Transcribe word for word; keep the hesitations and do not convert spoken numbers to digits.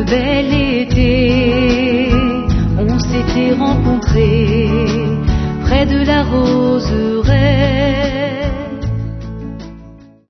bel été, on s'était rencontrés près de la roseraie.